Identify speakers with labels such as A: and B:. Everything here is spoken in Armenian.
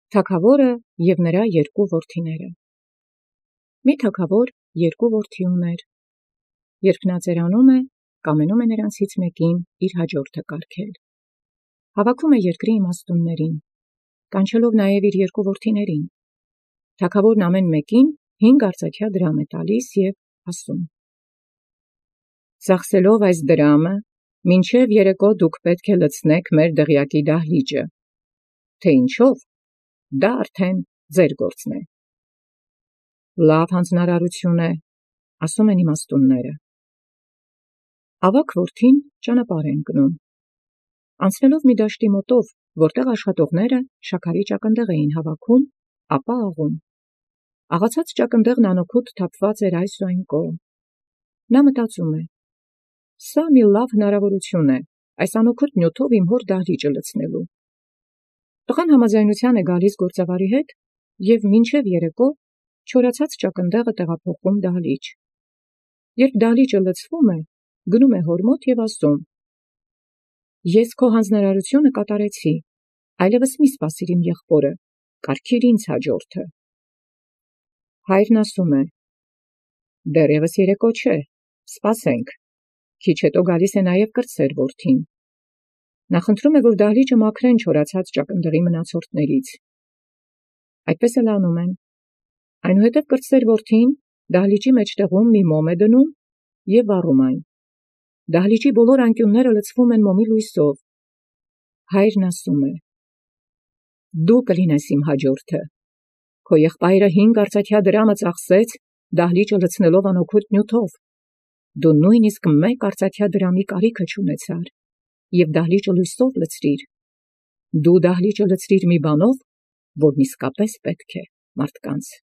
A: Թագավորը և նրա երկու որդիները։ Մի թագավոր երկու որդի ուներ։ Երբ նա ծերանում է, կամենում է նրանցից մեկին իր հաջորդը կարգել։ Հավաքում է երկրի իմաստուններին, կանչելով նաև իր երկու որդիներին։ Թագավորն ամեն մեկին 5 արծաթյա դրամ է տալիս և ասում. «Ծախսելով այս դրամը, մինչև երեկո դուք պետք է լցնեք մեր դղյակի դահլիճը, թե ինչով, դա արդեն ձեր գործն է»։ Լավ հանձնարարություն է, ասում են իմաստունները։ Ավագ որդին ճանապարհ է ընկնում։ Անցնելով մի դաշտի մոտով, որտեղ աշխատողները շաքարի ճակնդեղ էին հավաքում, ապա աղում։ Աղացած ճակնդեղն անօգուտ թափված էր այս ու այն կողմ։ Նա մտածում է. «Սա մի լավ հնարավորություն է այս անօգուտ նյութով իմ հոր դահլիճը լցնելու»։ Տղան համաձայնության է գալիս գործավարի հետ և մինչև երեկո չորացած ճակնդեղը տեղափոխում դահլիճ։ Երբ դահլիճը լցվում է, գնում է հոր մոտ և ասում. «Ես քո հանձնարարությունը կատարեցի, այլևս մի սպասիր իմ եղբորը, կարգիր ինձ հաջորդը»։ Հայրն ասում է. «Դեռևս երեկո չէ, սպասենք, քիչ հետո գալիս է նաև կրտսեր որդին»։ Նա խնդրում է, որ դահլիճը մաքրեն չորացած ճակնդեղի մնացորդներից։ Այդպես էլ անում են։ Այնուհետև կրտսեր որդին դահլիճի մեջտեղում մի մոմ է դնում և վառում այն։ Դահլիճի բոլոր անկյունները լցվում են մոմի լույսով։ Հայրն ասում է. «Դու կլինես իմ հաջորդը։ Քո եղբայրը 5 արծաթյա դրամը ծախսեց դահլիճը լցնելով անօգուտ նյութով։ Դու նույնիսկ 1 արծաթյա դրամի կարիքը չունեցար և դահլիճը լույսով լցրիր։ Դու դահլիճը լցրիր մի բանով, որն իսկապես պետք է մարդկանց»։